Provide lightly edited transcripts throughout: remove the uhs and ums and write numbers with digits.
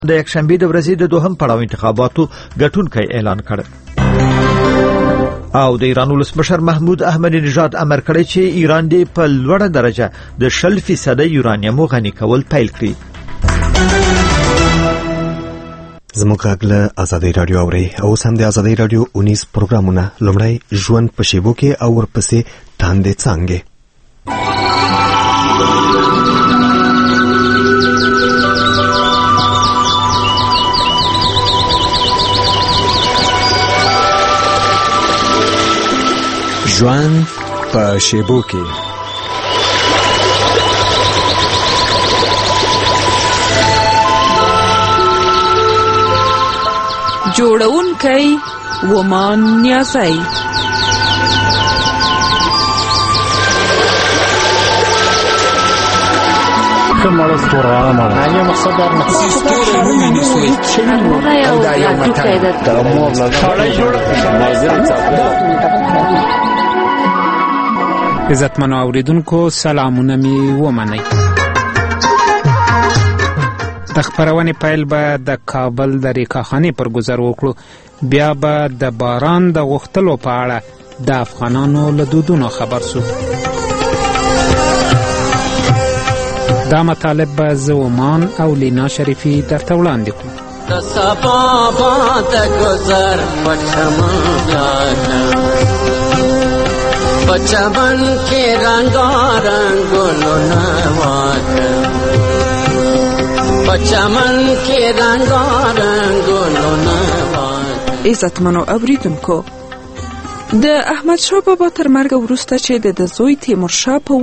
د یکشنبه د ورځې د دوهم پړاو انتخاباتو ګټونکی اعلان کړ. او د ایران ولسمشر محمود احمدی نژاد امر کړی چې ایران دې په لوړه درجه د 0% یورانیم غني کول پیل کړي. زموږ غږ آزادۍ رادیو اوري او سم د آزادۍ رادیو 19 پروګرامونه لومړی ژوند په شیبو کې او ورپسې تاندې څنګه. ژوند په شیبو کې. جوړونکی ومان نیازی. کمال استورانه مال یعنی مقصد در عزتمنو اوریدونکو سلامونه می ومنئ. د خبرونې پیل به د کابل د ریکاخانې پر گذر وکړو، بیا به د باران د غوښتلو په اړه د افغانانو له دودونو خبر سو. دا مطالب به زه ومان او لینا شریفی درته وړاندې کړو. د سبا باد گذر پچمن کې رنگارنګ ګلونه واکم پچمن کې رنگارنګ ګلونه واکم. عزتمنو اوریدونکو، د احمد شاه بابا تر مرګ وروسته چې د زوی تیمورشاه په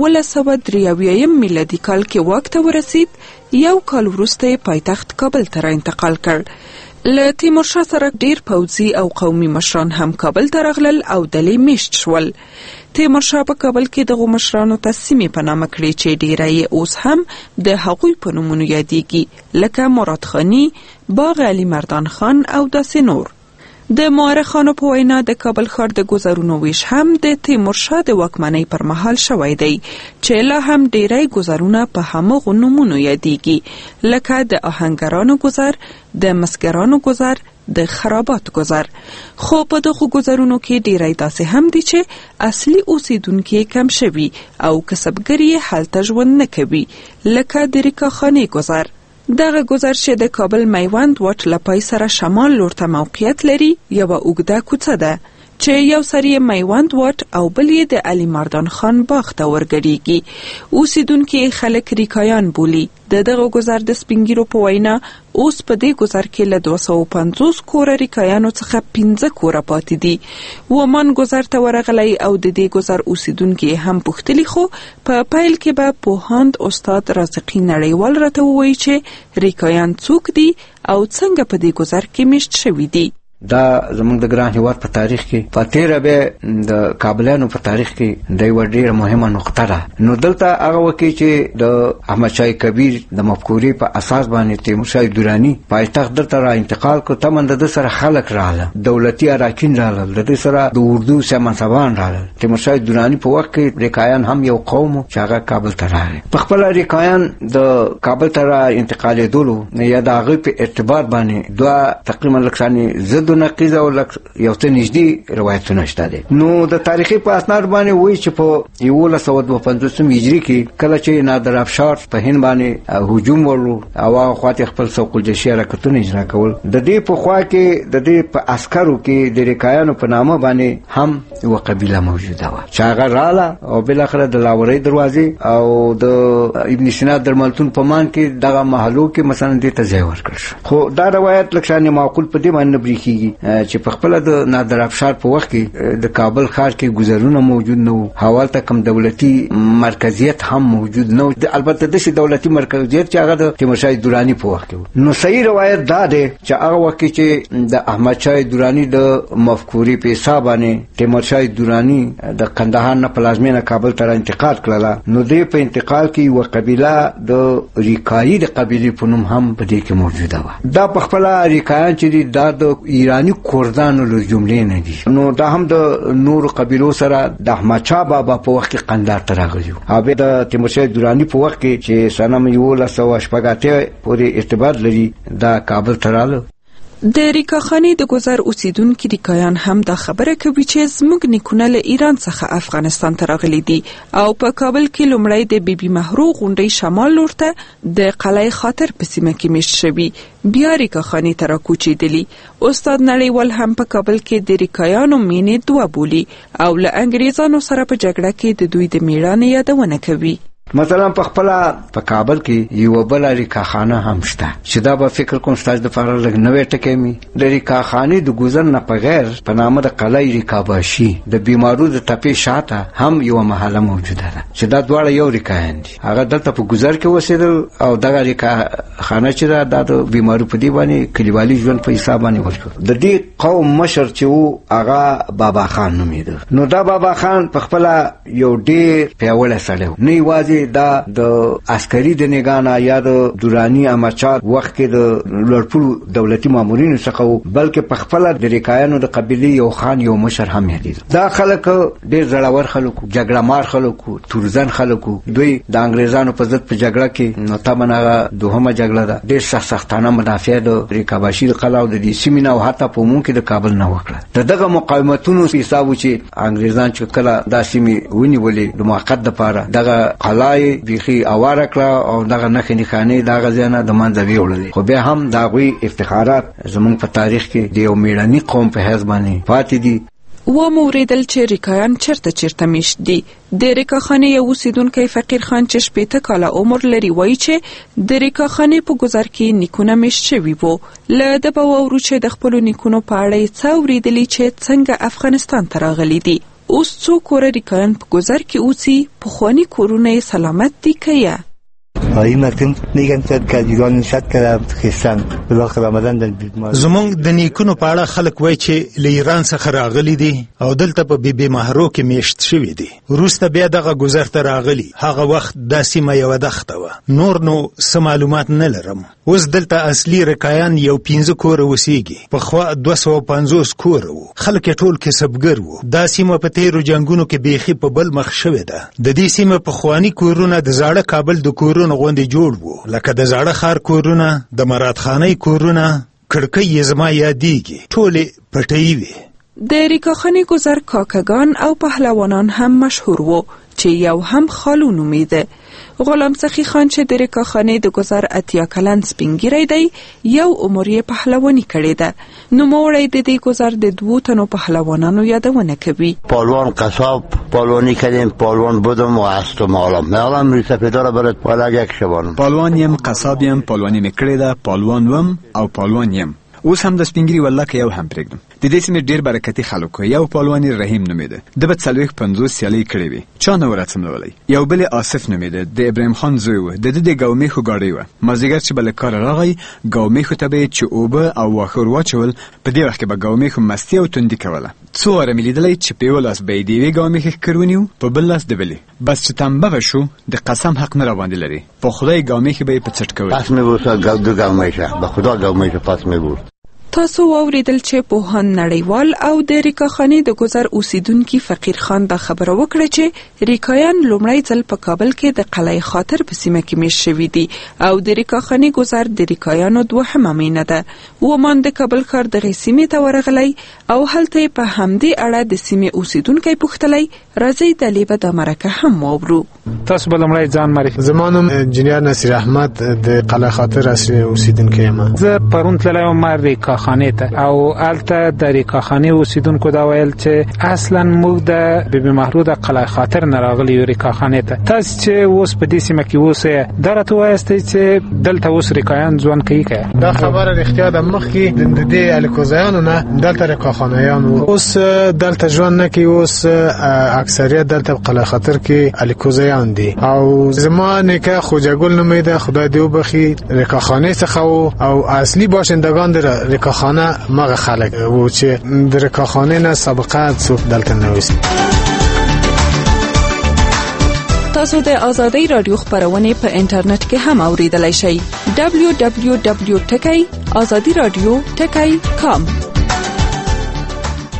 1993 میلادي کال کې واک ته ورسید، یو کال وروسته یې پایتخت کابل ته انتقال کړ. له تیمورشاه سره ډیر پوځي او قومي مشران هم کابل ته راغلل او دلې میشت شول. تیمورشاه په کابل کې دغو مشرانو ته سیمې په نامه کړې چې ډیره یې اوس هم د هغوی په نومونو یادېږي، لکه مراد خانی، باغ علي مردان خان او داسې نور. د مورخانو په وینا د کابل ښار د ګذرونو ویش هم د تیمورشاه د واکمنۍ پر مهال شوی دی، چې لا هم ډیری ګذرونه په همغو نومونو یادېږي، لکه د آهنګرانو ګذر، د مسګرانو ګذر، د خرابات ګذر. خو په دغو ګذرونو کې ډیری داسې هم دي چې اصلي اوسیدونکي کم شوي او کسبګر یې هلته ژوند نه کوي، لکه د ریکاخانې ګذر. دغه ګذر چې د کابل میوند واټ له پای سره شمال لور ته موقعیت لري، یوه اوږده کوڅه ده چې یو سر یې میوند واټ او بل یې د علي مردان خان باغ ته ورګډیږي. اوسیدونکي خلک ریکایان بولي. د دغه ګذر د سپینګیرو په وینا اوس په دې ګذر کې له 250 کوره ریکایانو څخه 15 کوره پاتې دي. ومان ګذر ته ورغلی او د دې ګذر اوسیدونکي هم پوښتلي، خو په پیل کې به پوهاند استاد رازقي نړیوال راته ووایي چې ریکایان څوک دي او څنګه په دې ګذر کې میشت شوي دي. دا زمونږ د ګران هیواد په تاریخ کې په تیره به د کابلانو په تاریخ کې د یو ډیره مهمه نقطه ده. نو دلته هغه وکی چې د احمد شاه کبیر د مفکورې په اساس باندې تیمورشاه درانی پایتخت دلته را انتقال کو. تمند د سره خلک رااله، دولتي اراکین رااله، د سره د اردو سیمنسبان رااله. تیمورشاه درانی په وخت کې ریکایان هم یو قوم چې هغه کابل ته راغی. په خپل ریکایان د کابل ته را انتقال دولو نه یا د هغه په ارتباط باندې دوه تقریبا لکشاني زد نقیز او یو څه نږدې روایتونه شته دي. نو د تاریخي په اسناد باندې وایي چې په 1952 هجری کې کله چې نادر افشار په هند باندې هجوم ورو او هغه خواته خپل سوق الجيش حرکتونه اجرا کول، د دې په خوا کې د دې په عسکرو کې د ریکایانو په نامه باندې هم یو قبیله موجوده و چې هغه رااله او بل اخر د لاوري دروازې او د ابن سینا درملتون په مان کې دغه محلو کې مثلا دې ته ځای ورکړ. خو دا روایت لکشانه معقول په دې باندې بریخي چې په خپل د نادر افشار په وخت کې د کابل ښار کې گذرونه موجود نه وو، حواله کم دولتي مرکزیت هم موجود نه و. البته د دولتي مرکزیت چې هغه د تیمورشاه درانی په وخت کې. نو صحیح روایت دا ده چې هغه وخت چې د احمد شاه درانی د مفکورې په حساب باندې تیمورشاه درانی د کندهار نه پلازمینه کابل ته انتقال کړله، نو دې په انتقال کې یو قبیله د ریکایي د قبیله په نوم هم په دې کې موجوده و. دا په خپل ریکایان چې د ایرانی کردانو له جملې نه دي. نو دا هم د نور قبیلو سره د احمد شاه بابا په وخت کې قندهار ته راغلی و. او د تیمورشاه درانی په وخت کې چې سنه 1980 پورې ارتباط لري دا کابل ته راغله. د ریکاخانې د گذر اوسیدونکي ریکایان هم دا خبره کوي چې زموږ نیکونه له ایران څخه افغانستان ته راغلي دي او په کابل کې لومړی د بیبي مهرو غونډۍ شمال لور ته د قلعه خاطر په سیمه کې میشت شوي، بیا ریکاخانې ته راکوچېدلي. استاد نړیوال هم په کابل کې د ریکایانو مینې دوه بولي او له انګریزانو سره په جګړه کې د دوی د میړانې یادونه کوي. مثلا په خپل په کابل کې یو بل ریکاخانه هم شته چې دا به فکر کوم ستاسو د فارغ لګ نوې ټکې می د ریکاخانې د گذر نه په غیر په نامه د قلعه ریکاباشي د بیمارو د تپې شاته هم یو محله موجوده ده چې دا دواړه یو ریکاین دي. هغه دلته په گذر کې اوسېدل او دغه ریکاخانه چې دا د بیمارو په دی باندې کلیوالي ژوند په حساب باندې ورکړ. د دې قوم مشر چې وو هغه بابا خان نومیده. نو دا بابا خان په خپل یو ډېر پیاوړی سړی و، نه یوازې دا د عسکري د نگانا یا د درانی امچات وخت کې د لړپړو دولتي مامورینو څخه بلکې په خپل د ریکایانو د قبيله یو خان یو مشر هم یادید. دا خلک ډېر زړور خلک، جګړه مار خلک، تورزن خلک، دوی د انګريزانو په ضد په جګړه کې نو تمنه دوهمه جګړه ده ډېر سختانه مدافع د ریکاباشي د قلعه او د دې سیمې او حتی په مون کې د کابل نه وکړه. دغه مقاومتونو په حساب چې انګريزان چې کله دا سیمې ونیولې د موقت لپاره دغه قلعه بیخي اواره کړه او دغه نخې نښانې دغه ځای د منځه ویوړلې. خو بیا هم د هغوی افتخارات زموږ په تاریخ کې د یو میړني قوم په حیث باندې پاتې دي. وموریدل چې ریکایان چرته میشت دي. د ریکاخانې یو اوسیدونکی فقیر خان چې 80 کاله عمر لري وایي چې د ریکاخانې په گذر کې نیکونه میشت شوي وو. له ده به واورو چې د خپلو نیکونو په اړه یې څه اورېدلي چې څنګه افغانستان ته راغلي دي. اوس څو کوره ریکایان په گذر کې اوسي، پخواني کورونه یې سلامت دي که یا؟ زمونږ د نیکونو په اړه خلک وایي چې له ایران څخه راغلي دي او دلته په بیبي مهرو کې میشت شوي دي. وروسته بیا دغه گذر ته راغلي. هغه وخت دا سیمه یوه دښته وه. نور نو څه معلومات نه لرم. اوس دلته اصلي ریکایان یو 15 کوره اوسېږي. پخوا 250 کوره وو. خلک یې ټول کسبګر وو. دا سیمه په تیرو جنګونو کې بیخي په بل مخ شوې ده. د دې سیمه پخواني کورونه د زاړه کابل د کورونو غوندې جوړ وو، لکه د زاړه ښار کورونه، د مرادخانۍ کورونه. کړکۍ یې زما یادېږي، ټولې پټۍ وې. د ریکاخانې گذر کاکګان او پهلوانان هم مشهور وو چې یو هم خالو نومیده. غلام سخی خان چې د ریکاخانې د گذر 80 کلن سپینګیری دی، یو عمر یې پهلوانی کړې ده. نوموړی د دې گذر د 2 تنو پهلوانانو یادونه کوي. پالوان قصاب پالوانی کردیم، پالوان بودم و هستم حالا ریسپیدار برات پالا یک شبانم. پالوان یم، قصاب یم، پالوانی میکړې ده، پالوان وم او پالوان یم. اوس هم د سپینګری ولکه یو هم پرېږدم. د دې سیمې ډېر برکتي خلک، یو پالوانی رحیم نومیده. د به 40-50 سیالۍ کړې وې، چا نه ورڅملولی. یو بل آصف نومیده، د ابراهیم خان زوی و. د د ګومیخو ګاډۍ وه. مازدیګر چې به له کاره راغی، ګومیخو ته به چې اوبه او واښه ور واچول. په دې وخت کې به ګومیخو مستي او توندي کوله. څو واره مې لیدلی چې په یو لاس به یې د یوې ګومیخې ښکر ونیو، په بل لاس د بلې. بس چې تنبه به شو، د قسم حق نه راباندې لري. په خدای ګومیخې به یې په څټ کولې. پس مې بورد ګومیشه، به خدا ګومیشه پس مې بورد. تاسو واوریدل چې پوهان نړیوال او د ریکاخانې د گذر اوسیدونکي فقیر خان دا خبره وکړه چې ریکایان لومړی ځل په کابل کې د قلعه خاطر په سیمه کې میشت شوي دي او د ریکاخانې گذر د ریکایانو دوهمه مینه ده. ومان د کابل ښار دغې سیمې ته ورغلی او هلته په همدې اړه د سیمې اوسیدونکی پوښتلی. راځئ د لیبه دا مرکه هم واورو. تاسو به لومړی ځان معرفي. زما نوم انجینیر نصیر احمد د قلعه خاطر اصلي اوسیدونکی یم. زه پرون تللی وم ریکاخانې ته او هلته د ریکاخانې اوسیدونکو دا ویل چې اصلا موږ د بیبي مهرو د قلعه خاطر نه راغلي یو ریکاخانې ته. تاسو چې اوس په دې سیمه کې اوسئ، دا راته ووایاستئ چې دلته اوس ریکایان ژوند کوي که؟ دا خبره رښتیا ده. مخکې د دې الکوزیانو نه دلته ریکاخانیان وو. اوس دلته ژوند نه کوي. اوس اکثریت دلته په قلعه خاطر کې الکوزیان دي. او زما نیکه خوجاګل نومیده، خدای دې وبخي، ریکاخانې څخه او اصلي باشندگان د ریکاخانه مغه خلک وو چې د ریکاخانې نه سابقه څوک دلته نه وست. تاسو د آزادۍ رادیو خبرونه په انټرنیټ کې هم اوریدلای شئ. www.azadiradio.com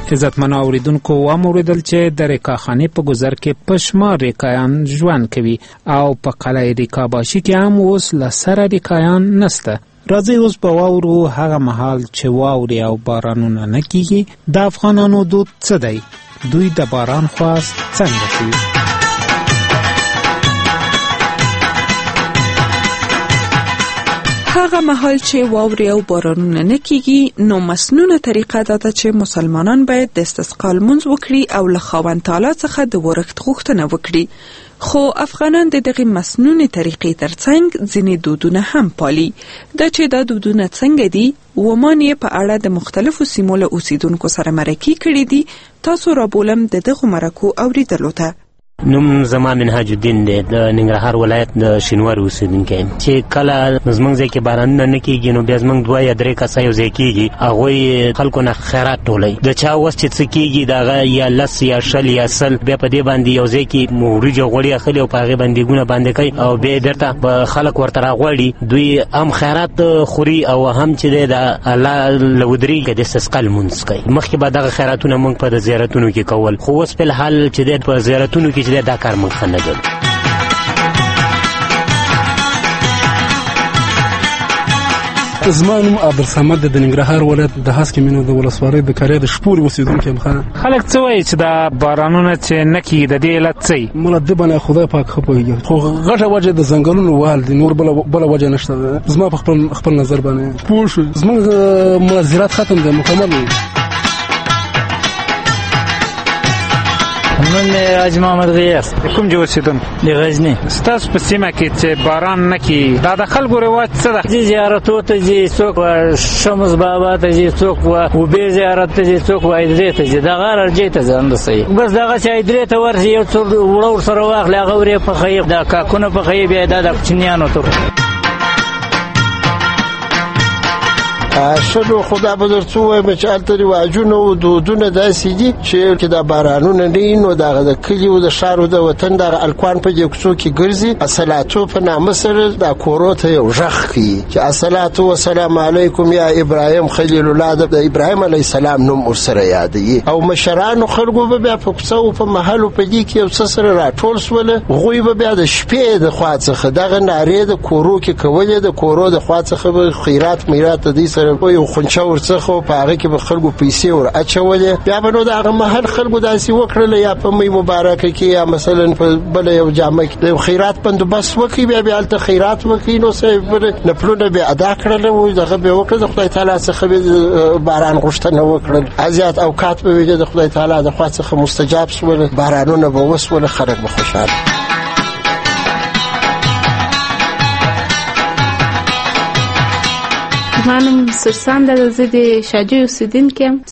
عزتمن اوریدونکو واوریدل چې د ریکاخانې په گذر کې پشمار ریکایان ژوند کوي او په قلعه ریکاباشي کې هم اوس لسره ریکایان نسته. راځي اوس په واورو هغه مهال چې واوري او بارانونه نه کیږي د افغانانو دود څه دی، دوی د باران خواست څنګه کوي. هغه مهال چې واوري او بارانونه نه کیږي نو مسنونه طریقه ده چې مسلمانان باید د استسقا لمونځ وکړي او له خاوند تعالی څخه د ورښت غوښتنه وکړي. خو افغانان د دغه مسنونه طریقې ترڅنګ ځینې دودونه هم پالي. دا چې دا دودونه څنګه دي ومان یې په اړه د مختلفو سیمو له اوسیدونکو سره مرکې کړي دي. تاسو را بولم د دغه مرکو اوریدلو ته. نوم زما منهاج الدین دی، د ننګرهار ولایت د شینوار اوسیدونکی یم. چې کله زموږ ځای کې بارانونه نه کېږي نو بیا زموږ 2 یا 3 کسه یو ځای کېږي، هغوی خلکو نه خیرات ټولوي. د چا وس چې څه کېږي د هغه یا 10 یا 20 یا 100 بیا په دې باندې یو ځای کې وریجې غوړي اخلي او په هغې باندې ګونه باندې کوي او بیا بیرته به خلک ورته راغواړي. دوی هم خیرات خوري او هم چې دی د الله له ودرېږي د استسقا لمونځ کوي. مخکې به دغه خیراتونه موږ په د زیارتونو کې کول، خو اوس په الحال چې دی په زیارتونو کې دا کار موږ ښه نه کوو. زما نوم عبدالصمد د ننګرهار ولایت د هسکې مینو د ولسوالۍ د کاریا د شپورې اوسېدونکی یم. خلک څه وایي چې دا بارانونه چې نه کېږي د دې علت څه وي؟ مله دې باندې خدای پاک ښه پوهېږي، خو غټه وجه د ځنګلونو وهل دي، نور بله وجه نشته. زما په خپل نظر باندې پوه شوې زموږ مله زراعت ختم دی مکمل دی. نوم مې حاج محمد غیاث. کوم ځای اوسېدونکی؟ د غزني. ستاسو په سیمه کې چې باران نه کېږي دا د خلکو رواج څه ده؟ ځي زیارتو ته ځي، څوک شمس بابا ته ځي، څوک اوبې زیارت ته ځي، څوک ایدرې ته ځي. دغه ارجې ته ځان رسوي. بس دغه چې ایدرې ته ورځي یو څو وړه ورسره واخلي، هغه ورې پخوي، دا کاکونه پخوي، بیا دا د کوچنیانو ته شلو. خدا به درته ووایم چې هلته رواجونه او دودونه داسې دي چې دا بارانونه نه وي نو دغه د کلي او د ښار او د وطن دغه الکوان په دې کوڅو کې ګرځي، الصلاتو په نامه سره دا کورو ته یو غږ کوي چې الصلاتو والسلام علیکم یا ابراهیم خلیل الله، د ابراهیم علیه السلام نوم ورسره یادوي. او مشرانو خلکو به بیا په کوڅه او په محلو په دې کې یو څه سره راټول سوله، هغوی به بیا د شپې د خوا څخه دغه نارې د کورو کې کولې، د کورو د خوا څخه به خیرات میرات د دې سره یو خونچه ورڅخه په هغه کې به خلکو پیسې ور اچولې. بیا به نو د هغه محل خلکو داسې وکړل یا په می مبارکه کې یا مثلا په بل یو جامع کې د خیرات بندوبست وکړي، بیا هلته خیرات وکړي. نو څه نفلونه به ادا کړل او دغه به وکړه، د خدای تعالی څخه به باران غوښتنه وکړل. ازیات اوقات به د خدای تعالی د خوا څخه مستجاب شول، بارانونه به وسول، خلک به خوشاله. منم سرسام د زید شاجوی اوسیدونکی یم.